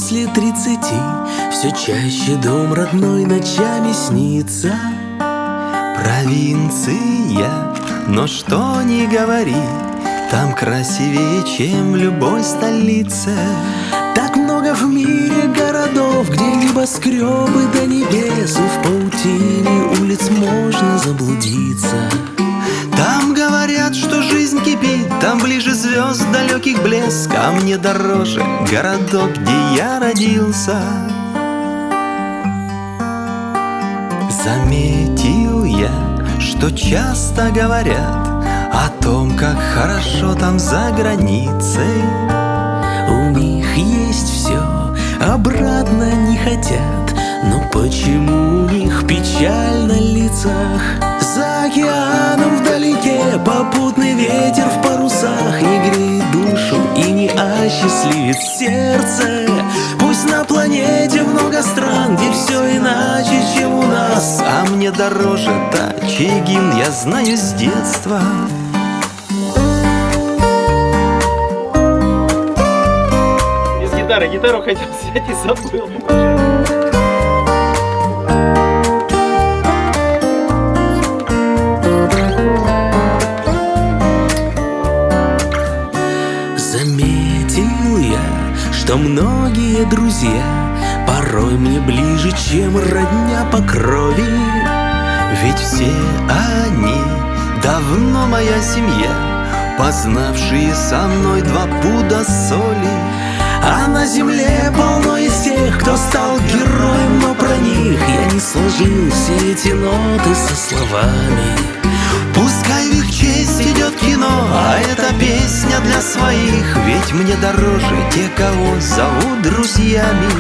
после 30 все чаще дом родной ночами снится. Провинция, но что ни говори, там красивее, чем в любой столице. Так много в мире городов, где небоскребы до небес, и в паутине улиц можно заблудиться. Там говорят, что жизнь кипит, там ближе звезд далеких блеск, а мне дороже городок, где я родился. Заметил я, что часто говорят о том, как хорошо там за границей. У них есть все, обратно не хотят, но почему у них печаль на лицах? За океаном вдалеке попутный ветер в парусах не греет душу и не осчастливит сердце. Пусть на планете много стран, где все иначе, чем у нас, а мне дороже та, чей гимн я знаю с детства. Без гитары, гитару хотел взять и забыл. Заметил я, что многие друзья порой мне ближе, чем родня по крови. Ведь все они давно моя семья, познавшие со мной 2 пуда соли. А на земле полно из тех, кто стал героем, но про них я не сложил все эти ноты со словами. Пускай в их честь идет кино, а эта песня для своих, ведь мне дороже те, кого зовут друзьями.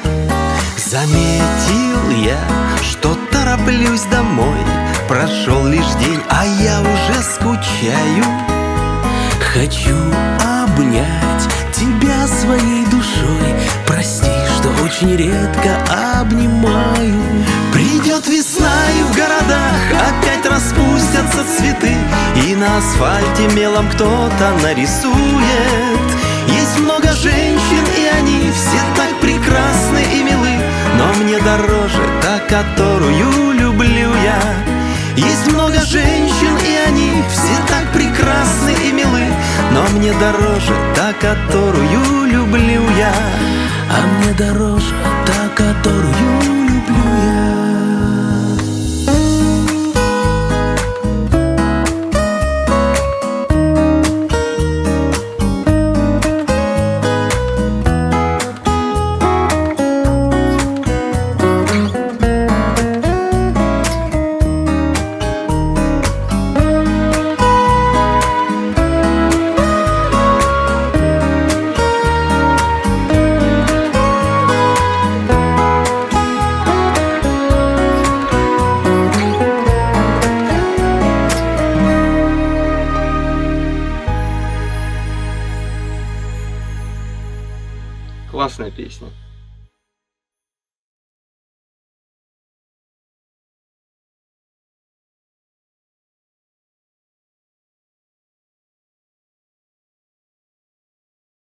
Заметил я, что тороплюсь домой, прошел лишь день, а я уже скучаю. Хочу обнять тебя своей душой, прости, что очень редко обнимаю. Придет весна, и в городах опять распустятся цветы, и на асфальте мелом кто-то нарисует. Есть много женщин, и они все так прекрасны и милы, но мне дороже та, которую люблю я. Есть много женщин, и они все так прекрасны и милы, но мне дороже та, которую люблю я. А мне дороже та, которую люблю я. Классная песня.